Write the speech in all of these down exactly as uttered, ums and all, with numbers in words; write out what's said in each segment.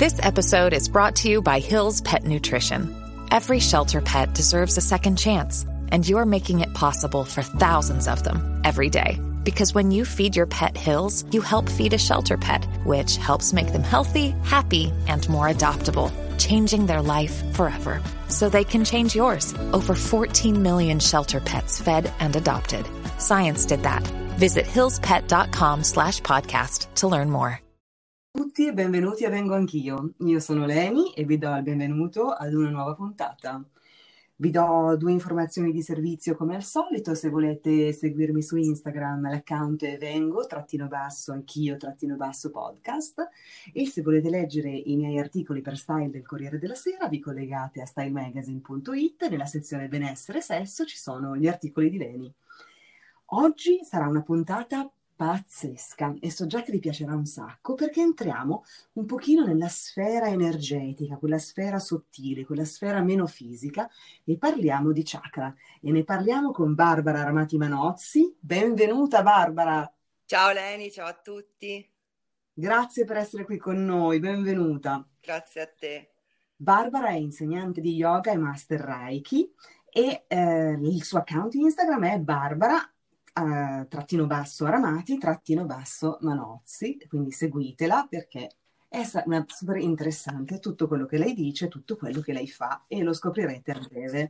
This episode is brought to you by Hill's Pet Nutrition. Every shelter pet deserves a second chance, and you're making it possible for thousands of them every day. Because when you feed your pet Hill's, you help feed a shelter pet, which helps make them healthy, happy, and more adoptable, changing their life forever. So they can change yours. Over fourteen million shelter pets fed and adopted. Science did that. Visit hillspet.com slash podcast to learn more. Tutti e benvenuti a Vengo Anch'io. Io sono Leni e vi do il benvenuto ad una nuova puntata. Vi do due informazioni di servizio come al solito. Se volete seguirmi su Instagram, l'account è vengo trattino basso anch'io trattino basso podcast, e se volete leggere i miei articoli per style del Corriere della Sera vi collegate a style magazine punto it. Nella sezione benessere e sesso ci sono gli articoli di Leni. Oggi sarà una puntata pazzesca e so già che vi piacerà un sacco, perché entriamo un pochino nella sfera energetica, quella sfera sottile, quella sfera meno fisica, e parliamo di chakra, e ne parliamo con Barbara Armati Manozzi. Benvenuta Barbara! Ciao Leni, ciao a tutti! Grazie per essere qui con noi, benvenuta! Grazie a te! Barbara è insegnante di yoga e master Reiki e eh, il suo account Instagram è Barbara Uh, trattino basso Aramati, trattino basso Manozzi, quindi seguitela perché è una super interessante tutto quello che lei dice, tutto quello che lei fa, e lo scoprirete a breve.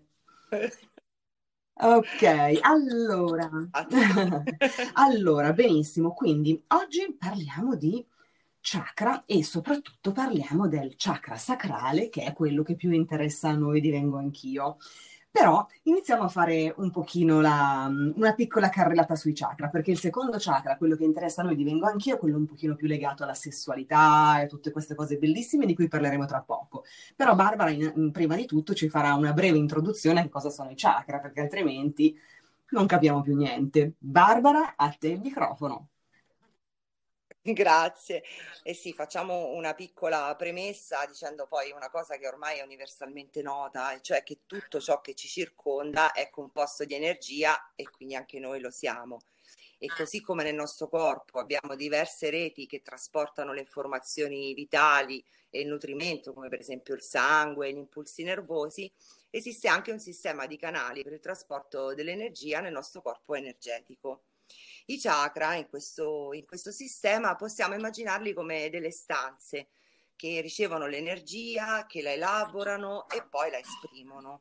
Ok, allora, allora, benissimo, quindi oggi parliamo di chakra e soprattutto parliamo del chakra sacrale, che è quello che più interessa a noi di Vengo Anch'io. Però iniziamo a fare un pochino la, una piccola carrellata sui chakra, perché il secondo chakra, quello che interessa a noi di Vengo Anch'io, è quello un pochino più legato alla sessualità e tutte queste cose bellissime di cui parleremo tra poco. Però Barbara, in, in, prima di tutto, ci farà una breve introduzione a cosa sono i chakra, perché altrimenti non capiamo più niente. Barbara, a te il microfono. Grazie. E sì, facciamo una piccola premessa dicendo poi una cosa che ormai è universalmente nota, e cioè che tutto ciò che ci circonda è composto di energia e quindi anche noi lo siamo. E così come nel nostro corpo abbiamo diverse reti che trasportano le informazioni vitali e il nutrimento, come per esempio il sangue, gli impulsi nervosi, esiste anche un sistema di canali per il trasporto dell'energia nel nostro corpo energetico. I chakra in questo, in questo sistema possiamo immaginarli come delle stanze che ricevono l'energia, che la elaborano e poi la esprimono.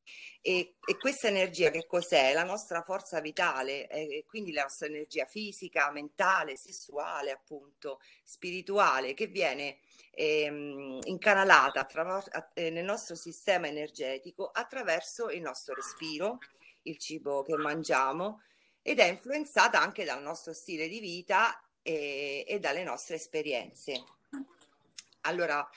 E, e questa energia che cos'è? La nostra forza vitale, eh, quindi la nostra energia fisica, mentale, sessuale, appunto, spirituale, che viene ehm, incanalata attraver- eh, nel nostro sistema energetico attraverso il nostro respiro, il cibo che mangiamo, ed è influenzata anche dal nostro stile di vita e, e dalle nostre esperienze. Allora,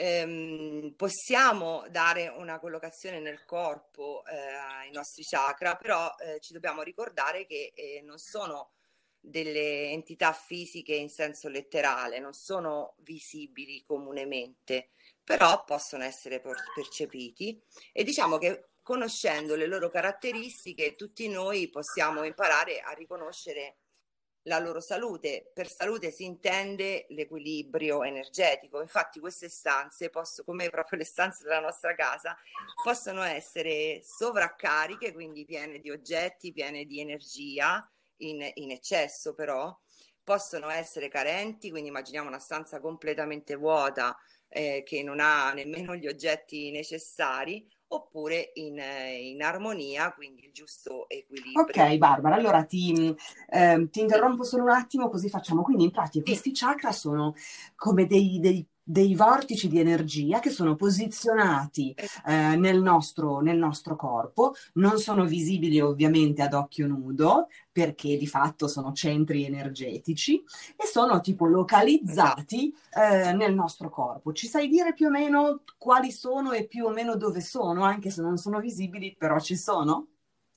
ehm, possiamo dare una collocazione nel corpo eh, ai nostri chakra, però eh, ci dobbiamo ricordare che eh, non sono delle entità fisiche in senso letterale, non sono visibili comunemente, però possono essere percepiti, e diciamo che conoscendo le loro caratteristiche tutti noi possiamo imparare a riconoscere la loro salute. Per salute si intende l'equilibrio energetico. Infatti queste stanze, posso, come proprio le stanze della nostra casa, possono essere sovraccariche, quindi piene di oggetti, piene di energia, in, in eccesso però, possono essere carenti, quindi immaginiamo una stanza completamente vuota eh, che non ha nemmeno gli oggetti necessari, oppure in, in armonia, quindi il giusto equilibrio. Ok Barbara, allora ti, eh, ti interrompo solo un attimo, così facciamo. Quindi in pratica Sì. questi chakra sono come dei, dei, dei vortici di energia che sono posizionati eh, nel nostro, nel nostro corpo, non sono visibili ovviamente ad occhio nudo, perché di fatto sono centri energetici, e sono tipo localizzati eh, nel nostro corpo. Ci sai dire più o meno quali sono e più o meno dove sono, anche se non sono visibili, però ci sono?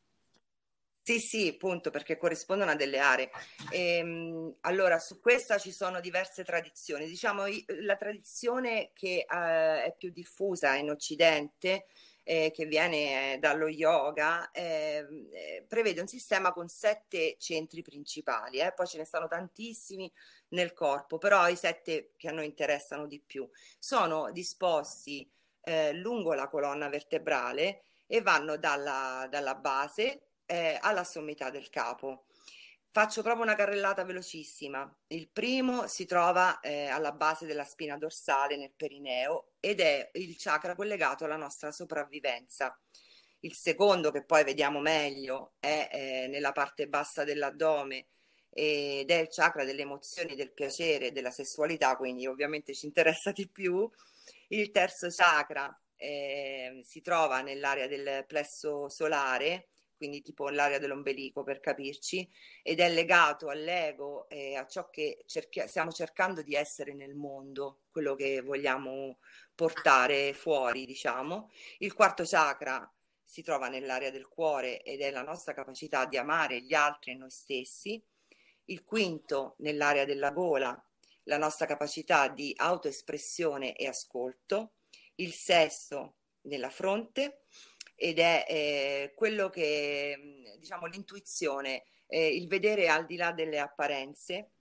Sì, sì, appunto, perché corrispondono a delle aree. Ehm, allora, su questa ci sono diverse tradizioni. Diciamo, i- la tradizione che eh, è più diffusa in Occidente eh, che viene eh, dallo yoga, eh, eh, prevede un sistema con sette centri principali, eh, poi ce ne stanno tantissimi nel corpo, però i sette che a noi interessano di più sono disposti eh, lungo la colonna vertebrale e vanno dalla, dalla base eh, alla sommità del capo. Faccio proprio una carrellata velocissima. Il primo si trova eh, alla base della spina dorsale nel perineo ed è il chakra collegato alla nostra sopravvivenza. Il secondo, che poi vediamo meglio, è eh, nella parte bassa dell'addome ed è il chakra delle emozioni, del piacere e della sessualità, quindi ovviamente ci interessa di più. Il terzo chakra eh, si trova nell'area del plesso solare, quindi tipo l'area dell'ombelico per capirci, ed è legato all'ego e a ciò che cerchi- stiamo cercando di essere nel mondo, quello che vogliamo portare fuori, diciamo. Il quarto chakra si trova nell'area del cuore ed è la nostra capacità di amare gli altri e noi stessi. Il quinto nell'area della gola, la nostra capacità di autoespressione e ascolto. Il sesto nella fronte ed è eh, quello che, diciamo, l'intuizione, eh, il vedere al di là delle apparenze.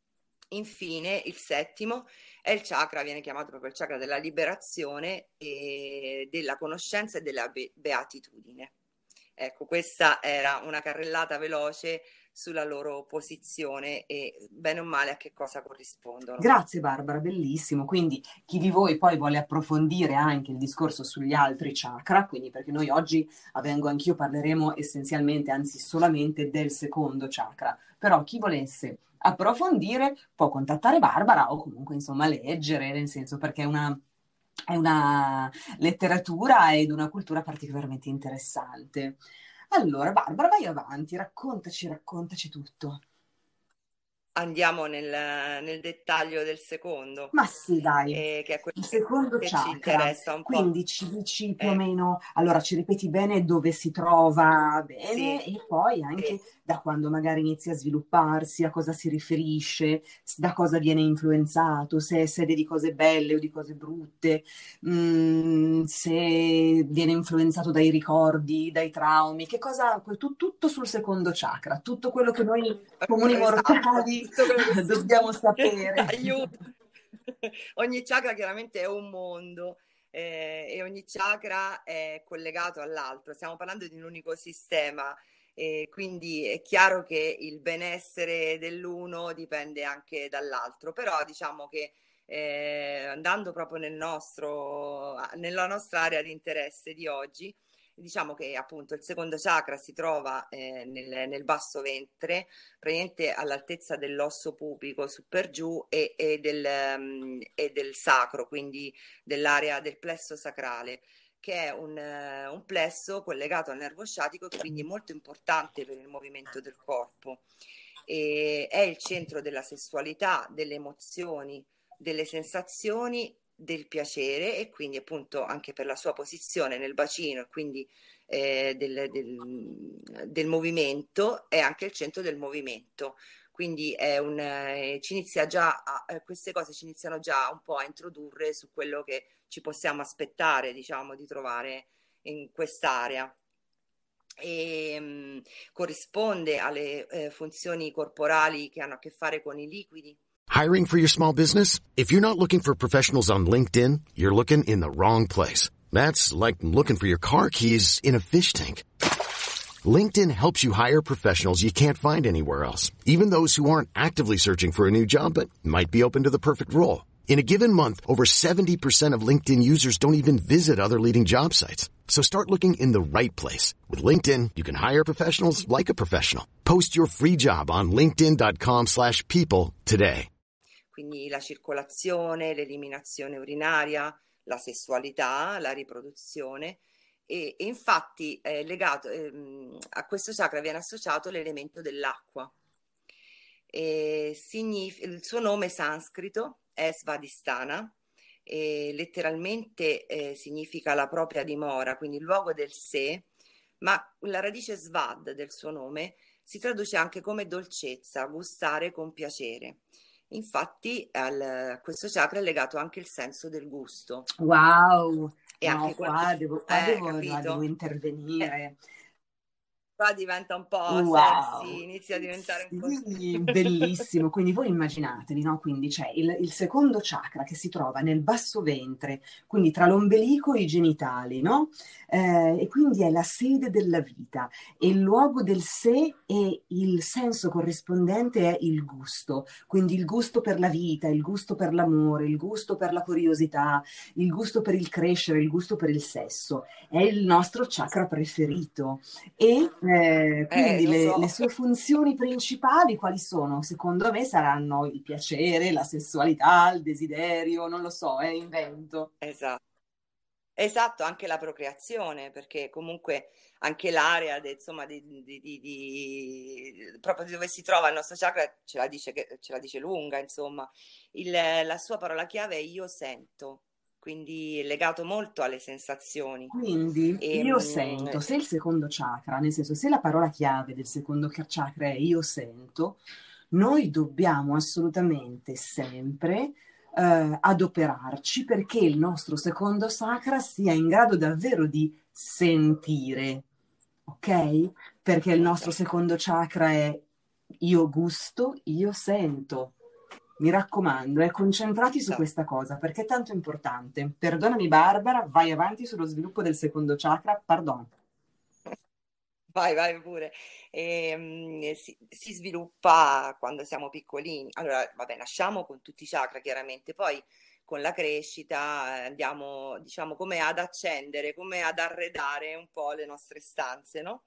Infine, il settimo è il chakra, viene chiamato proprio il chakra della liberazione e della conoscenza e della be- beatitudine. Ecco, questa era una carrellata veloce sulla loro posizione e bene o male a che cosa corrispondono. Grazie Barbara, bellissimo. Quindi chi di voi poi vuole approfondire anche il discorso sugli altri chakra, quindi perché noi oggi a Vengo Anch'io parleremo essenzialmente, anzi solamente del secondo chakra, però chi volesse approfondire può contattare Barbara o comunque insomma leggere, nel senso perché è una, è una letteratura ed una cultura particolarmente interessante. Allora Barbara, vai avanti, raccontaci, raccontaci tutto. Andiamo nel, nel dettaglio del secondo, Ma sì, dai, eh, che è quello il che, secondo che ci chakra, interessa un po'. quindi ci dici più o Eh, meno, allora ci ripeti bene dove si trova sì, bene e poi sì. anche da quando magari inizia a svilupparsi, a cosa si riferisce, s- da cosa viene influenzato, se è sede di cose belle o di cose brutte, mm, se viene influenzato dai ricordi, dai traumi, che cosa, tu- tutto sul secondo chakra, tutto quello che noi comuni Esatto, mortali tutto quello che si... dobbiamo sapere. Aiuto. Ogni chakra chiaramente è un mondo eh, e ogni chakra è collegato all'altro. Stiamo parlando di un unico sistema e quindi è chiaro che il benessere dell'uno dipende anche dall'altro, però diciamo che eh, andando proprio nel nostro, nella nostra area di interesse di oggi, diciamo che appunto il secondo chakra si trova eh, nel, nel basso ventre, praticamente all'altezza dell'osso pubico su per giù e, e, del, um, e del sacro, quindi dell'area del plesso sacrale, che è un, uh, un plesso collegato al nervo sciatico e quindi molto importante per il movimento del corpo. E è il centro della sessualità, delle emozioni, delle sensazioni, del piacere e quindi appunto anche per la sua posizione nel bacino e quindi eh, del, del, del movimento è anche il centro del movimento. Quindi è un, eh, ci inizia già a, eh, queste cose ci iniziano già un po' a introdurre su quello che ci possiamo aspettare, diciamo, di trovare in quest'area. E mh, corrisponde alle eh, funzioni corporali che hanno a che fare con i liquidi. Hiring for your small business? If you're not looking for professionals on LinkedIn, you're looking in the wrong place. That's like looking for your car keys in a fish tank. LinkedIn helps you hire professionals you can't find anywhere else, even those who aren't actively searching for a new job but might be open to the perfect role. In a given month, over seventy percent of LinkedIn users don't even visit other leading job sites. So start looking in the right place. With LinkedIn, you can hire professionals like a professional. Post your free job on linkedin.com slash people today. Quindi la circolazione, l'eliminazione urinaria, la sessualità, la riproduzione e, e infatti è legato ehm, a questo chakra viene associato l'elemento dell'acqua. E signif- il suo nome sanscrito è Svadhisthana e letteralmente eh, significa la propria dimora, quindi il luogo del sé, ma la radice Svad del suo nome si traduce anche come dolcezza, gustare con piacere. Infatti al, a questo chakra è legato anche il senso del gusto. Wow, E no, anche qua quando... devo, qua Eh, devo, qua devo capito? Eh, intervenire. qua diventa un po' Wow, sexy, inizia a diventare un po'... sì, bellissimo. Quindi voi immaginatevi, no? Quindi c'è il, il secondo chakra che si trova nel basso ventre, quindi tra l'ombelico e i genitali, no? Eh, e quindi è la sede della vita, e il luogo del sé, e il senso corrispondente è il gusto, quindi il gusto per la vita, il gusto per l'amore, il gusto per la curiosità, il gusto per il crescere, il gusto per il sesso. È il nostro chakra preferito. E eh, Eh, quindi lo le, le so. sue funzioni principali quali sono? Secondo me saranno il piacere, la sessualità, il desiderio, non lo so, è invento. Esatto. Esatto, anche la procreazione, perché comunque anche l'area de- insomma, di, di- di- di- proprio di dove si trova il nostro chakra ce la dice, che- ce la dice lunga, insomma. Il- la sua parola chiave è io sento, quindi è legato molto alle sensazioni. Quindi E, io mm, sento, se il secondo chakra, nel senso se la parola chiave del secondo chakra è io sento, noi dobbiamo assolutamente sempre eh, adoperarci perché il nostro secondo chakra sia in grado davvero di sentire, ok? Perché il nostro esatto, secondo chakra è io gusto, io sento. Mi raccomando, eh, concentrati su esatto. questa cosa perché è tanto importante. Perdonami Barbara, vai avanti sullo sviluppo del secondo chakra, pardon. Vai, vai pure. E, mm, si, si sviluppa quando siamo piccolini. Allora, vabbè, nasciamo con tutti i chakra, chiaramente, poi con la crescita eh, andiamo, diciamo, come ad accendere, come ad arredare un po' le nostre stanze, no?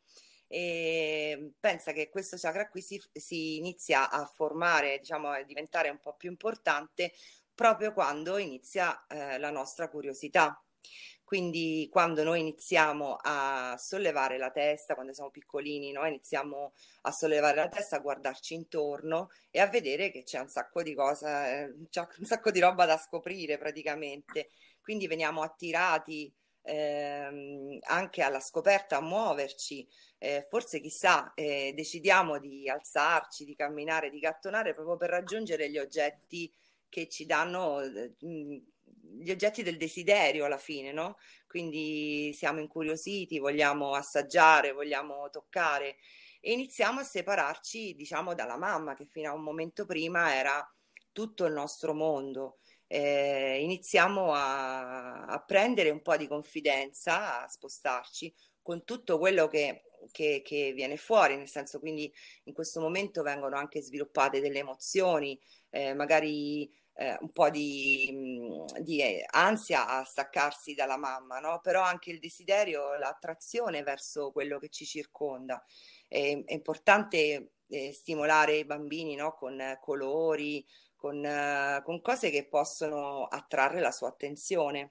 E pensa che questo chakra qui si, si inizia a formare, diciamo, a diventare un po' più importante proprio quando inizia eh, la nostra curiosità. Quindi quando noi iniziamo a sollevare la testa, quando siamo piccolini, no? Iniziamo a sollevare la testa, a guardarci intorno e a vedere che c'è un sacco di cose, eh, c'è un sacco di roba da scoprire praticamente. Quindi veniamo attirati ehm, anche alla scoperta, a muoverci. Eh, forse chissà, eh, decidiamo di alzarci, di camminare, di gattonare proprio per raggiungere gli oggetti che ci danno eh, gli oggetti del desiderio alla fine, no? Quindi siamo incuriositi, vogliamo assaggiare, vogliamo toccare e iniziamo a separarci, diciamo, dalla mamma che fino a un momento prima era tutto il nostro mondo. Eh, iniziamo a, a prendere un po' di confidenza, a spostarci con tutto quello che, che, che viene fuori, nel senso quindi in questo momento vengono anche sviluppate delle emozioni, eh, magari eh, un po' di, mh, di eh, ansia a staccarsi dalla mamma, no? Però anche il desiderio, l'attrazione verso quello che ci circonda. È, è importante eh, stimolare i bambini, no? Con eh, colori, con, eh, con cose che possono attrarre la sua attenzione.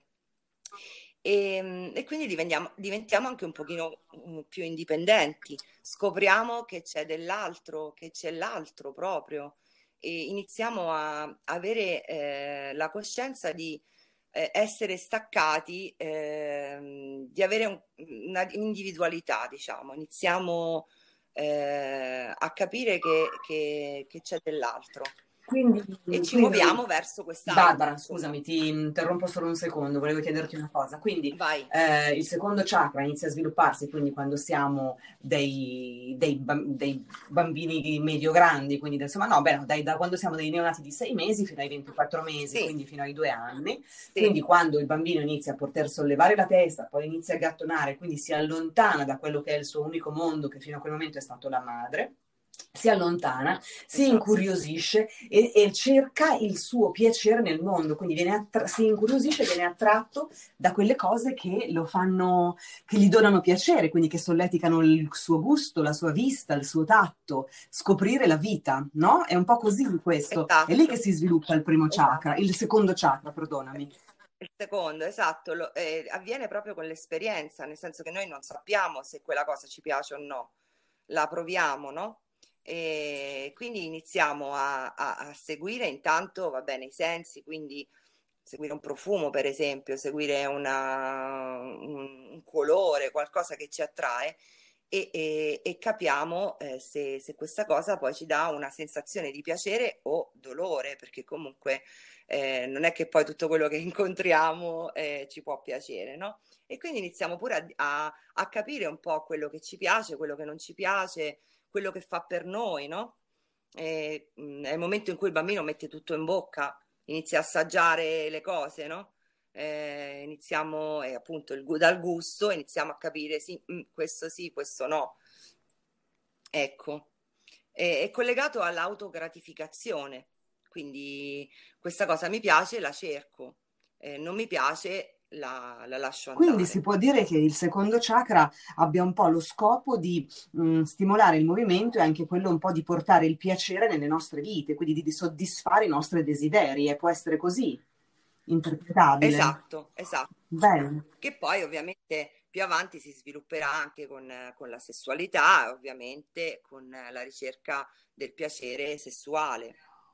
E, e quindi diventiamo, diventiamo anche un pochino mm, più indipendenti, scopriamo che c'è dell'altro, che c'è l'altro proprio e iniziamo a avere eh, la coscienza di eh, essere staccati, ehm, di avere un- una individualità, diciamo, iniziamo eh, a capire che, che- che c'è dell'altro Quindi, e ci quindi, muoviamo verso quest'altro, Barbara, insomma. scusami, ti interrompo solo un secondo, volevo chiederti una cosa. Quindi, Vai. eh, il secondo chakra inizia a svilupparsi, quindi quando siamo dei, dei bam- dei bambini medio-grandi, quindi insomma, no, beh, no, dai, da quando siamo dei neonati di sei mesi fino ai ventiquattro mesi, Sì, quindi fino ai due anni. sì, Quindi, quando il bambino inizia a poter sollevare la testa, poi inizia a gattonare, quindi si allontana da quello che è il suo unico mondo, che fino a quel momento è stato la madre. Si allontana, si esatto. incuriosisce e, e cerca il suo piacere nel mondo, quindi viene attra- si incuriosisce e viene attratto da quelle cose che lo fanno, che gli donano piacere, quindi che solleticano il suo gusto, la sua vista, il suo tatto, scoprire la vita, no? È un po' così questo. È lì che Esatto, si sviluppa il primo chakra, esatto. il secondo chakra, perdonami. Il secondo, esatto, lo- eh, avviene proprio con l'esperienza, nel senso che noi non sappiamo se quella cosa ci piace o no, la proviamo, no? E quindi iniziamo a, a- a seguire intanto, va bene, i sensi, quindi seguire un profumo, per esempio, seguire una- un, un colore, qualcosa che ci attrae e, e, e capiamo eh, se, se questa cosa poi ci dà una sensazione di piacere o dolore, perché comunque eh, non è che poi tutto quello che incontriamo eh, ci può piacere, no? E quindi iniziamo pure a, a, a capire un po' quello che ci piace, quello che non ci piace, quello che fa per noi, no? E, mh, è il momento in cui il bambino mette tutto in bocca, inizia a assaggiare le cose, no? Eh, iniziamo, e appunto il, dal gusto iniziamo a capire sì, mh, questo sì, questo no. Ecco, è, è collegato all'autogratificazione, quindi questa cosa mi piace, la cerco, eh, non mi piace, la, la lascio Quindi si andare. può dire che il secondo chakra abbia un po' lo scopo di mh, stimolare il movimento e anche quello un po' di portare il piacere nelle nostre vite, quindi di, di soddisfare i nostri desideri, e può essere così interpretabile. Esatto, esatto. Bello. Che poi ovviamente più avanti si svilupperà anche con, con la sessualità, ovviamente con la ricerca del piacere sessuale.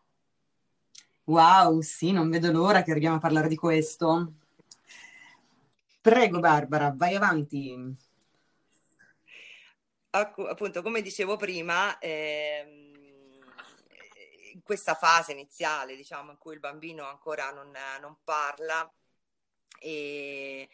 Wow, sì, non vedo l'ora che arriviamo a parlare di questo. Prego, Barbara, vai avanti. Appunto, come dicevo prima, ehm, in questa fase iniziale, diciamo, in cui il bambino ancora non, non parla e,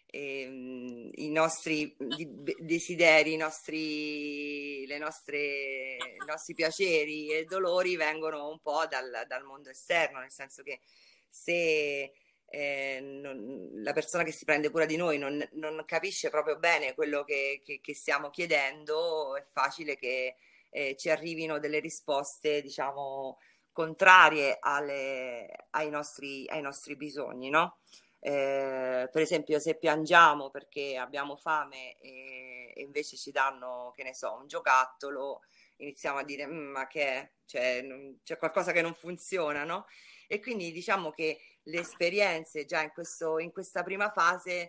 e i nostri desideri, i nostri, le nostre, i nostri piaceri e dolori vengono un po' dal, dal mondo esterno, nel senso che se Eh, non, la persona che si prende cura di noi non, non capisce proprio bene quello che, che, che stiamo chiedendo, è facile che eh, ci arrivino delle risposte, diciamo, contrarie alle, ai, nostri, ai nostri bisogni, no? Eh, per esempio, se piangiamo perché abbiamo fame e, e invece ci danno, che ne so, un giocattolo, iniziamo a dire ma che è? Cioè, non, c'è qualcosa che non funziona, no? E quindi diciamo che le esperienze già in, questo, in questa prima fase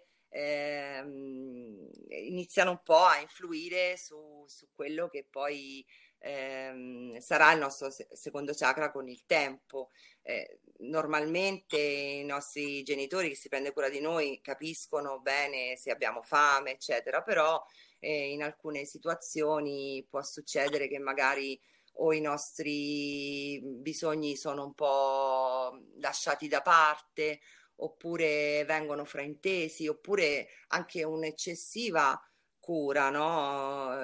ehm, iniziano un po' a influire su, su quello che poi ehm, sarà il nostro secondo chakra con il tempo. Eh, normalmente i nostri genitori che si prende cura di noi capiscono bene se abbiamo fame, eccetera, però eh, in alcune situazioni può succedere che magari o i nostri bisogni sono un po' lasciati da parte, oppure vengono fraintesi, oppure anche un'eccessiva cura, no?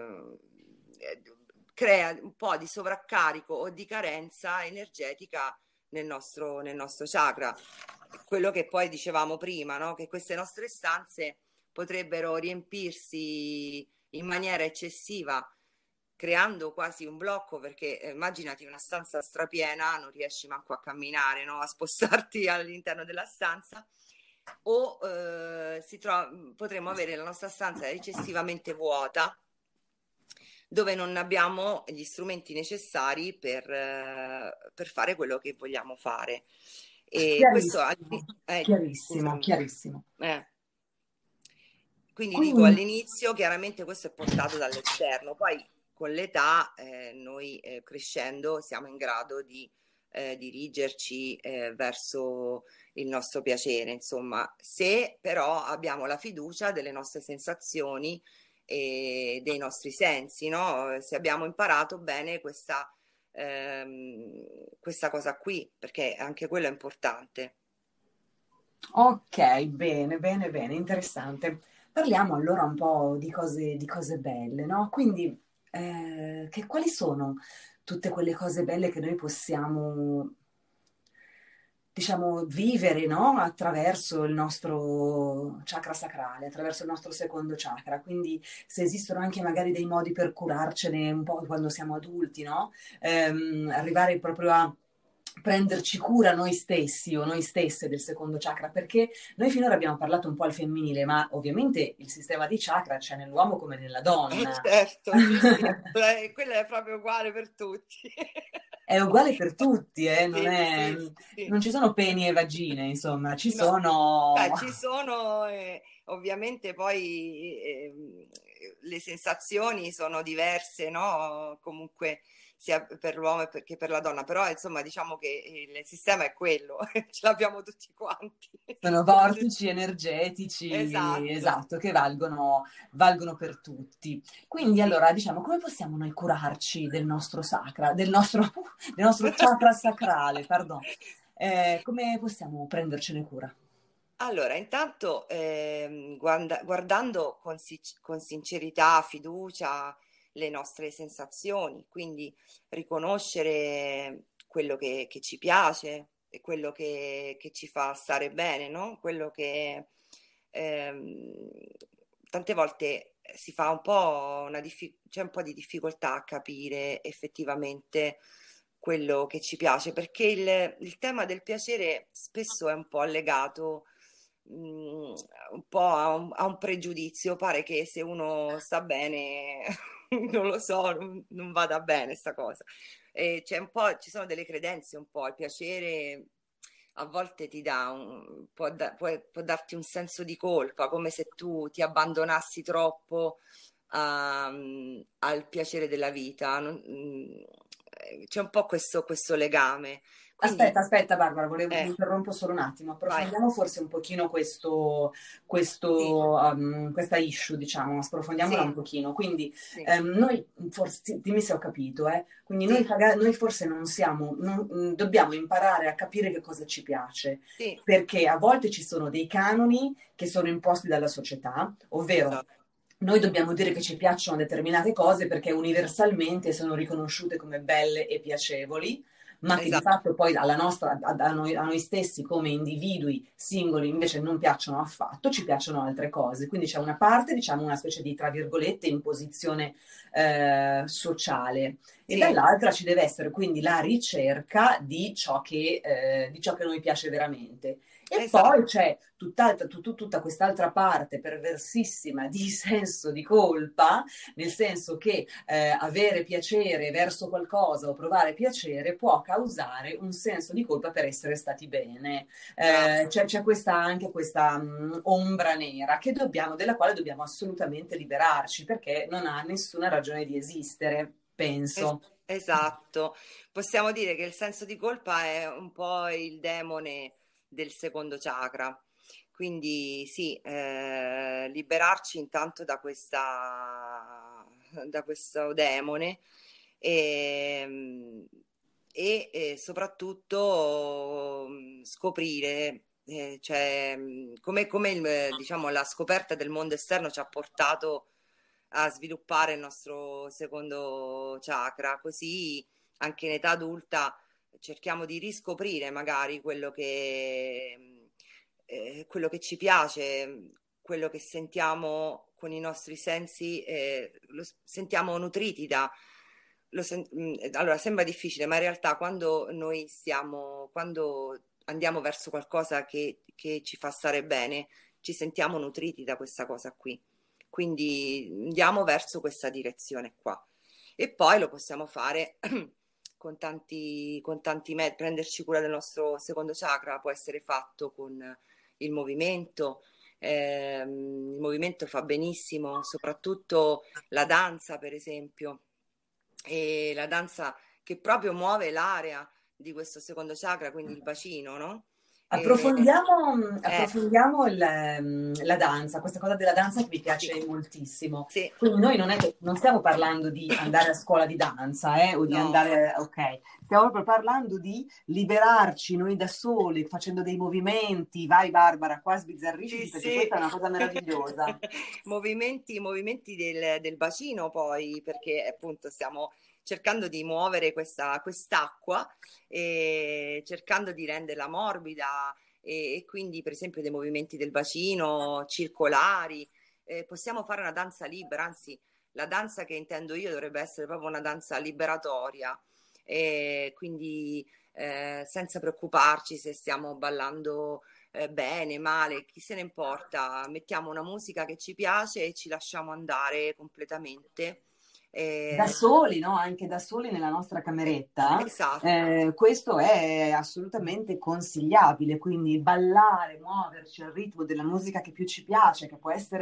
Eh, crea un po' di sovraccarico o di carenza energetica nel nostro, nel nostro chakra. Quello che poi dicevamo prima, no? Che queste nostre stanze potrebbero riempirsi in maniera eccessiva, creando quasi un blocco, perché eh, immaginati una stanza strapiena, non riesci manco a camminare, no? A spostarti all'interno della stanza, o eh, si trova, potremmo avere la nostra stanza eccessivamente vuota, dove non abbiamo gli strumenti necessari per, eh, per fare quello che vogliamo fare. E questo eh, chiarissimo, scusami. chiarissimo. Eh. Quindi, Quindi dico, all'inizio chiaramente questo è portato dall'esterno, poi con l'età eh, noi eh, crescendo siamo in grado di eh, dirigerci eh, verso il nostro piacere, insomma, se però abbiamo la fiducia delle nostre sensazioni e dei nostri sensi, no? Se abbiamo imparato bene questa, ehm, questa cosa qui, perché anche quello è importante. Ok, bene, bene, bene, interessante. Parliamo allora un po' di cose, di cose belle, no? Quindi, eh, che, quali sono tutte quelle cose belle che noi possiamo, diciamo, vivere, no? Attraverso il nostro chakra sacrale, attraverso il nostro secondo chakra. Quindi, se esistono anche magari dei modi per curarcene un po' quando siamo adulti, no? Ehm, arrivare proprio a prenderci cura noi stessi o noi stesse del secondo chakra, perché noi finora abbiamo parlato un po' al femminile, ma ovviamente il sistema di chakra c'è nell'uomo come nella donna. Eh certo, sì, sì. Quello è proprio uguale per tutti. È uguale per tutti, eh? Non, sì, è, sì, sì. non ci sono peni e vagine, insomma, ci no. sono... Beh, ci sono, eh, ovviamente poi eh, le sensazioni sono diverse, no? Comunque sia per l'uomo che per la donna, però insomma diciamo che il sistema è quello, ce l'abbiamo tutti quanti. Sono vortici energetici, Esatto, esatto, che valgono, valgono per tutti. Quindi sì. allora diciamo, come possiamo noi curarci del nostro sacra, del nostro, del nostro chakra sacrale, pardon. Eh, come possiamo prendercene cura? Allora, intanto ehm, guarda- guardando con, sic- con sincerità, fiducia le nostre sensazioni, quindi riconoscere quello che, che ci piace e quello che, che ci fa stare bene, no? Quello che ehm, tante volte si fa un po' una diffi- c'è un po' di difficoltà a capire effettivamente quello che ci piace, perché il, il tema del piacere spesso è un po' legato mm, un po' a un, a un pregiudizio. Pare che se uno sta bene, non lo so, non, non vada bene sta cosa. E c'è un po', ci sono delle credenze un po', il piacere a volte ti dà un, può, da- può- può darti un senso di colpa, come se tu ti abbandonassi troppo a- al piacere della vita. Non- mm, eh, c'è un po' questo, questo legame. Quindi, Aspetta, aspetta Barbara, volevo, ti eh, interrompo solo un attimo, vai. approfondiamo forse un pochino questo, Sì, questo, um, questa issue, diciamo, sprofondiamola un sì, pochino. Quindi sì, ehm, noi, forse, sì, dimmi se ho capito, eh, quindi noi, sì, maga- noi forse non siamo, non- mh, dobbiamo imparare a capire che cosa ci piace, sì, perché a volte ci sono dei canoni che sono imposti dalla società, ovvero esatto, noi dobbiamo dire che ci piacciono determinate cose perché universalmente sono riconosciute come belle e piacevoli, ma che di esatto, fatto poi alla nostra, a, a noi, a noi stessi come individui singoli invece non piacciono affatto, ci piacciono altre cose. Quindi c'è una parte, diciamo, una specie di, tra virgolette, imposizione eh, sociale e sì, dall'altra ci deve essere quindi la ricerca di ciò che, eh, di ciò che a noi piace veramente. E esatto, poi c'è tutt'altra, tut- tutta quest'altra parte perversissima di senso di colpa, nel senso che eh, avere piacere verso qualcosa o provare piacere può causare un senso di colpa per essere stati bene. bravo, Eh, c'è, c'è questa, anche questa mh, ombra nera che dobbiamo, della quale dobbiamo assolutamente liberarci perché non ha nessuna ragione di esistere, es- penso. esatto. Possiamo dire che il senso di colpa è un po' il demone del secondo chakra. Quindi sì, eh, liberarci intanto da questa, da questo demone e, e, e soprattutto mm, scoprire, eh, cioè, mm, come, come il, diciamo, la scoperta del mondo esterno ci ha portato a sviluppare il nostro secondo chakra, così anche in età adulta cerchiamo di riscoprire magari quello che, eh, quello che ci piace, quello che sentiamo con i nostri sensi, eh, lo s- sentiamo nutriti da... Lo sen- mm, allora, sembra difficile, ma in realtà quando noi stiamo, quando andiamo verso qualcosa che, che ci fa stare bene, ci sentiamo nutriti da questa cosa qui. Quindi andiamo verso questa direzione qua. E poi lo possiamo fare con tanti, con tanti metodi. Prenderci cura del nostro secondo chakra può essere fatto con il movimento. Ehm, il movimento fa benissimo, soprattutto la danza, per esempio, e la danza che proprio muove l'area di questo secondo chakra, quindi il bacino, no? E, Approfondiamo, eh, approfondiamo il, ehm, la danza, questa cosa della danza che mi sì, piace moltissimo. sì, Quindi noi non è che non stiamo parlando di andare a scuola di danza, eh, o di no, andare, ok, stiamo proprio parlando di liberarci noi da soli, facendo dei movimenti. Vai Barbara, qua sì, sbizzarrisciti perché sì. questa è una cosa meravigliosa. Movimenti, movimenti del, del bacino poi, perché appunto stiamo cercando di muovere questa, quest'acqua e cercando di renderla morbida e, e quindi per esempio dei movimenti del bacino circolari. Eh, possiamo fare una danza libera, anzi la danza che intendo io dovrebbe essere proprio una danza liberatoria, e quindi eh, senza preoccuparci se stiamo ballando eh, bene, male, chi se ne importa, mettiamo una musica che ci piace e ci lasciamo andare completamente. Da Eh, soli, no? Anche da soli nella nostra cameretta, esatto, eh, questo è assolutamente consigliabile, quindi ballare, muoverci al ritmo della musica che più ci piace, che può essere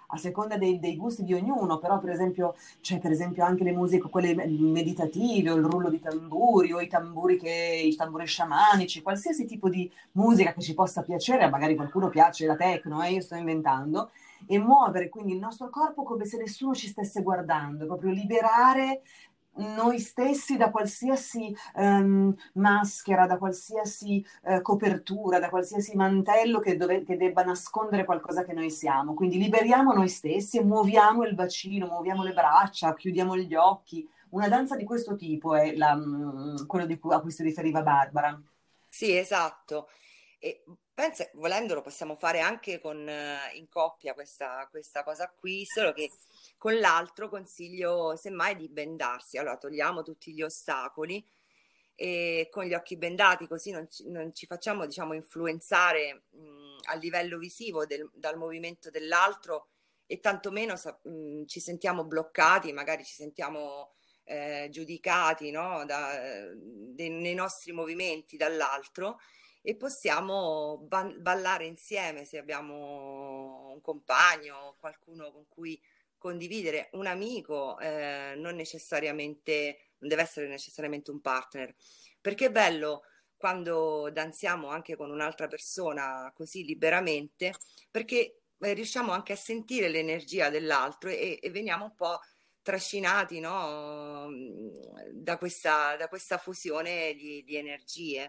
a seconda dei, dei gusti di ognuno, però per esempio c'è per esempio anche le musiche, quelle meditative, o il rullo di tamburi, o i tamburi, che, i tamburi sciamanici, qualsiasi tipo di musica che ci possa piacere, magari qualcuno piace la techno, eh, io sto inventando, e muovere quindi il nostro corpo come se nessuno ci stesse guardando, proprio liberare noi stessi da qualsiasi ehm, maschera, da qualsiasi eh, copertura, da qualsiasi mantello che, dove, che debba nascondere qualcosa che noi siamo. Quindi liberiamo noi stessi e muoviamo il bacino, muoviamo le braccia, chiudiamo gli occhi. Una danza di questo tipo è la, mh, quello di cui, a cui si riferiva Barbara. Sì, esatto. E pensa, volendolo possiamo fare anche con, eh, in coppia questa, questa cosa qui, solo che con l'altro consiglio semmai di bendarsi. Allora togliamo tutti gli ostacoli e con gli occhi bendati, così non ci, non ci facciamo, diciamo, influenzare mh, a livello visivo del- dal movimento dell'altro, e tantomeno sa- mh, ci sentiamo bloccati, magari ci sentiamo eh, giudicati, no? Da- dei- nei nostri movimenti dall'altro, e possiamo ban- ballare insieme se abbiamo un compagno, qualcuno con cui condividere, un amico, eh, non necessariamente, non deve essere necessariamente un partner, perché è bello quando danziamo anche con un'altra persona così liberamente, perché eh, riusciamo anche a sentire l'energia dell'altro, e, e veniamo un po' trascinati, no? Da questa, da questa fusione di, di energie.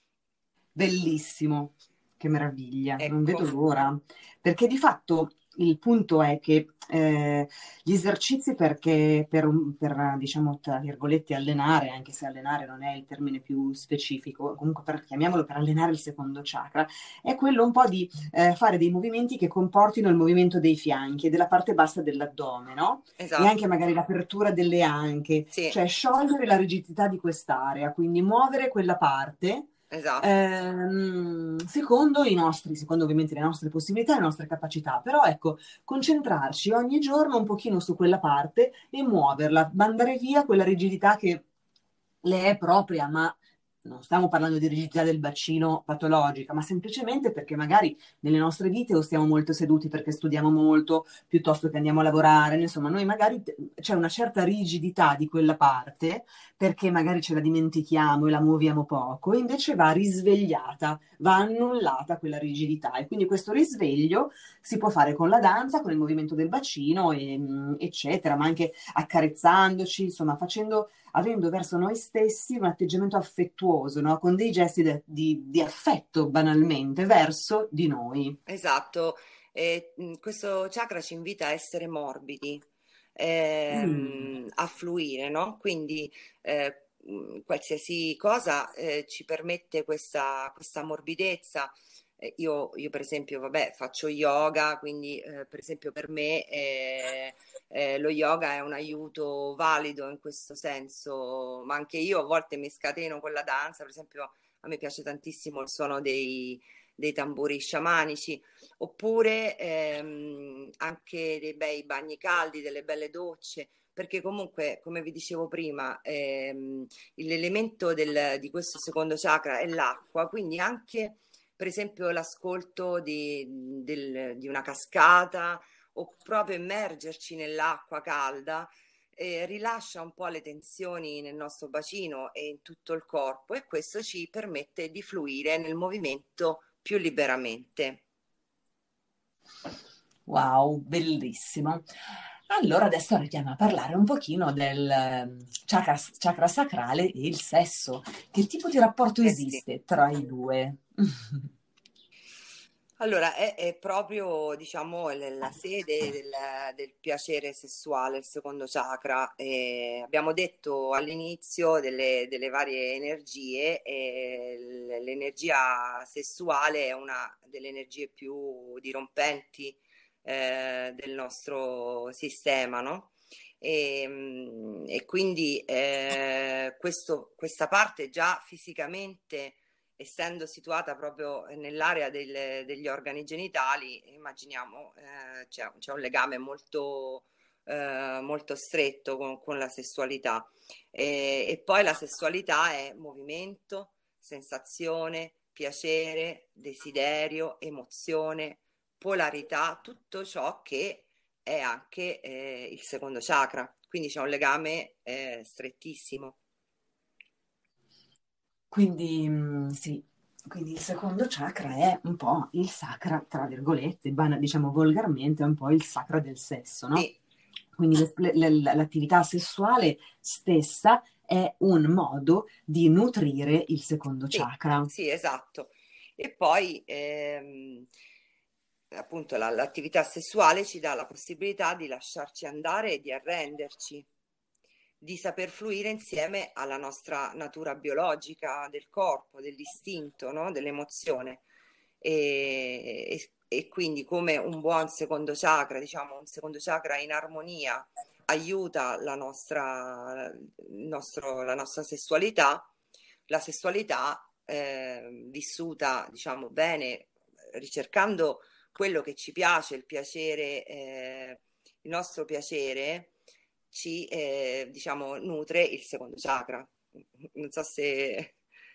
Bellissimo, che meraviglia, non Ecco, vedo l'ora, perché di fatto il punto è che eh, gli esercizi perché per, un- per, diciamo, tra virgolette, allenare, anche se allenare non è il termine più specifico, comunque per, chiamiamolo per allenare il secondo chakra, è quello un po' di eh, fare dei movimenti che comportino il movimento dei fianchi e della parte bassa dell'addome, no? E anche esatto, magari l'apertura delle anche, sì, cioè sciogliere la rigidità di quest'area, quindi muovere quella parte esatto. ehm, secondo i nostri, secondo ovviamente le nostre possibilità e le nostre capacità, però ecco, concentrarci ogni giorno un pochino su quella parte e muoverla, mandare via quella rigidità che le è propria, ma non stiamo parlando di rigidità del bacino patologica, ma semplicemente perché magari nelle nostre vite o stiamo molto seduti perché studiamo molto, piuttosto che andiamo a lavorare, insomma, noi magari t- c'è una certa rigidità di quella parte perché magari ce la dimentichiamo e la muoviamo poco, e invece va risvegliata, va annullata quella rigidità, e quindi questo risveglio si può fare con la danza, con il movimento del bacino, e, eccetera, ma anche accarezzandoci, insomma, facendo, avendo verso noi stessi un atteggiamento affettuoso, no? Con dei gesti de- di, di affetto banalmente verso di noi. Esatto, e, mh, questo chakra ci invita a essere morbidi, Mm. ehm, a fluire, no? Quindi eh, mh, qualsiasi cosa eh, ci permette questa, questa morbidezza. Eh, io, io, per esempio, vabbè, faccio yoga, quindi eh, per esempio per me eh, eh, lo yoga è un aiuto valido in questo senso, ma anche io a volte mi scateno con la danza, per esempio a me piace tantissimo il suono dei dei tamburi sciamanici, oppure ehm, anche dei bei bagni caldi, delle belle docce, perché comunque, come vi dicevo prima, ehm, l'elemento del- di questo secondo chakra è l'acqua, quindi anche per esempio l'ascolto di, del- di una cascata, o proprio immergerci nell'acqua calda, eh, rilascia un po' le tensioni nel nostro bacino e in tutto il corpo, e questo ci permette di fluire nel movimento più liberamente. Wow, bellissimo. Allora adesso arriviamo a parlare un pochino del ehm, chakra, chakra sacrale e il sesso. Che tipo di rapporto Eh sì. esiste tra i due? Allora, è, è proprio, diciamo, l- la sede del, del piacere sessuale, il secondo chakra. Eh, abbiamo detto all'inizio delle, delle varie energie, e l- l'energia sessuale è una delle energie più dirompenti eh, del nostro sistema, no? E, mm, e quindi eh, questo- questa parte già fisicamente, essendo situata proprio nell'area del- degli organi genitali, immaginiamo eh, c'è, c'è un legame molto, eh, molto stretto con, con la sessualità. E, e poi la sessualità è movimento, sensazione, piacere, desiderio, emozione, polarità, tutto ciò che è anche eh, il secondo chakra, quindi c'è un legame eh, strettissimo. Quindi mh, sì, quindi il secondo chakra è un po' il sacra, tra virgolette, bana- diciamo volgarmente, è un po' il sacra del sesso, no? Sì, Quindi le- le- l'attività sessuale stessa è un modo di nutrire il secondo sì, chakra. sì, esatto. E poi ehm, appunto la- l'attività sessuale ci dà la possibilità di lasciarci andare e di arrenderci, di saper fluire insieme alla nostra natura biologica del corpo, dell'istinto, no? Dell'emozione. E, e- e quindi come un buon secondo chakra, diciamo un secondo chakra in armonia, aiuta la nostra, il nostro- la nostra sessualità, la sessualità eh, vissuta, diciamo, bene, ricercando quello che ci piace, il piacere, eh, il nostro piacere, ci, eh, diciamo, nutre il secondo chakra. Non so se,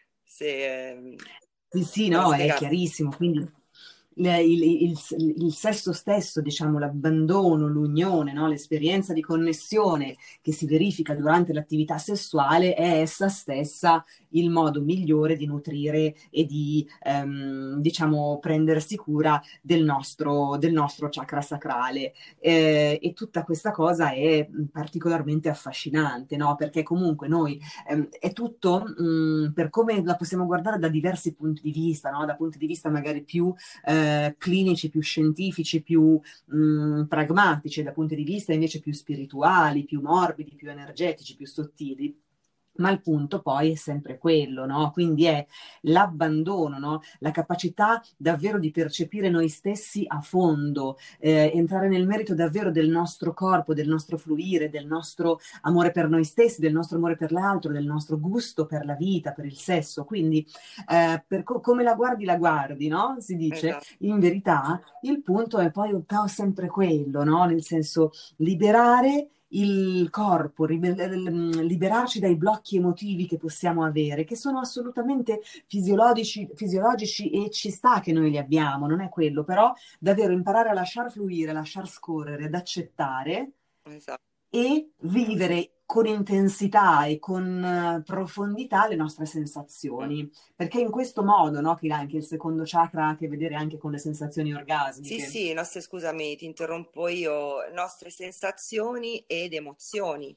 se, ehm, Sì, sì, come no, è spiegare. chiarissimo. Quindi le- il, il- il sesso stesso, diciamo, l'abbandono, l'unione, no? L'esperienza di connessione che si verifica durante l'attività sessuale è essa stessa il modo migliore di nutrire e di, ehm, diciamo, prendersi cura del nostro, del nostro chakra sacrale. Eh, e tutta questa cosa è particolarmente affascinante, no? Perché comunque noi ehm, è tutto mh, per come la possiamo guardare da diversi punti di vista, no? Da punti di vista magari più eh, clinici, più scientifici, più mh, pragmatici, da punti di vista invece più spirituali, più morbidi, più energetici, più sottili. Ma il punto poi è sempre quello, no? Quindi è l'abbandono, no? La capacità davvero di percepire noi stessi a fondo, eh, entrare nel merito davvero del nostro corpo, del nostro fluire, del nostro amore per noi stessi, del nostro amore per l'altro, del nostro gusto per la vita, per il sesso. Quindi eh, per co- come la guardi, la guardi, no? Si dice. Esatto. In verità il punto è poi un po' sempre quello, no? Nel senso liberare il corpo, ribe- liberarci dai blocchi emotivi che possiamo avere, che sono assolutamente fisiologici, fisiologici e ci sta che noi li abbiamo, non è quello, però davvero imparare a lasciar fluire, lasciar scorrere, ad accettare Esatto. e vivere con intensità e con eh, profondità le nostre sensazioni, perché in questo modo, no, che anche il secondo chakra ha a che vedere anche con le sensazioni Sì, orgasmiche. sì, nostre, scusami, ti interrompo io, nostre sensazioni ed emozioni.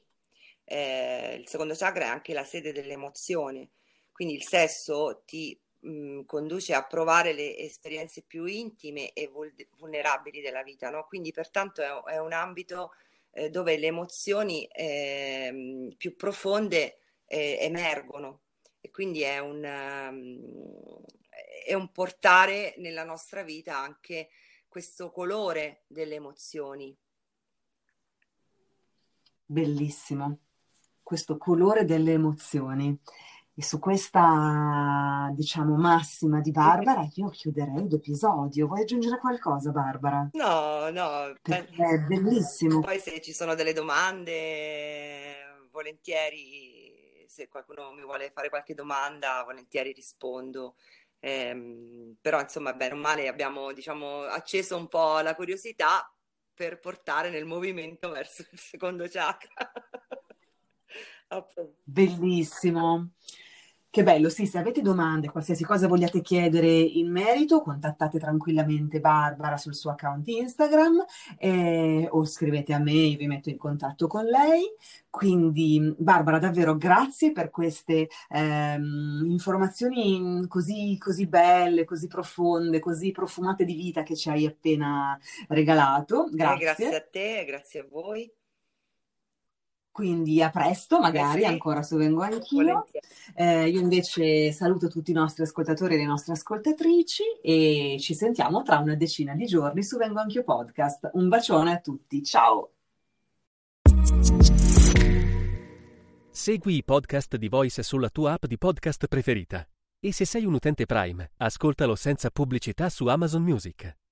Eh, il secondo chakra è anche la sede dell'emozione, quindi il sesso ti mh, conduce a provare le esperienze più intime e vul- vulnerabili della vita, no? Quindi pertanto è, è un ambito eh, dove le emozioni ehm, più profonde eh, emergono e quindi è un, um, è un portare nella nostra vita anche questo colore delle emozioni. Bellissimo, questo colore delle emozioni. E su questa, diciamo, massima di Barbara, io chiuderei l'episodio. Vuoi aggiungere qualcosa, Barbara? No, no, Perché beh, è bellissimo. poi se ci sono delle domande, volentieri, se qualcuno mi vuole fare qualche domanda, volentieri rispondo. Ehm, però insomma, bene o male abbiamo, diciamo, acceso un po' la curiosità per portare nel movimento verso il secondo chakra. Appunto. Bellissimo. Che bello, sì, se avete domande, qualsiasi cosa vogliate chiedere in merito, contattate tranquillamente Barbara sul suo account Instagram eh, o scrivete a me, io vi metto in contatto con lei. Quindi, Barbara, davvero grazie per queste ehm, informazioni così, così belle, così profonde, così profumate di vita che ci hai appena regalato. Eh, grazie Grazie. a te, grazie a voi. Quindi a presto, Eh magari sì, ancora se vengo anch'io. volentieri. Eh, io invece saluto tutti i nostri ascoltatori e le nostre ascoltatrici e ci sentiamo tra una decina di giorni su Vengo Anch'io Podcast. Un bacione a tutti, ciao! Segui i podcast di Voice sulla tua app di podcast preferita. E se sei un utente Prime, ascoltalo senza pubblicità su Amazon Music.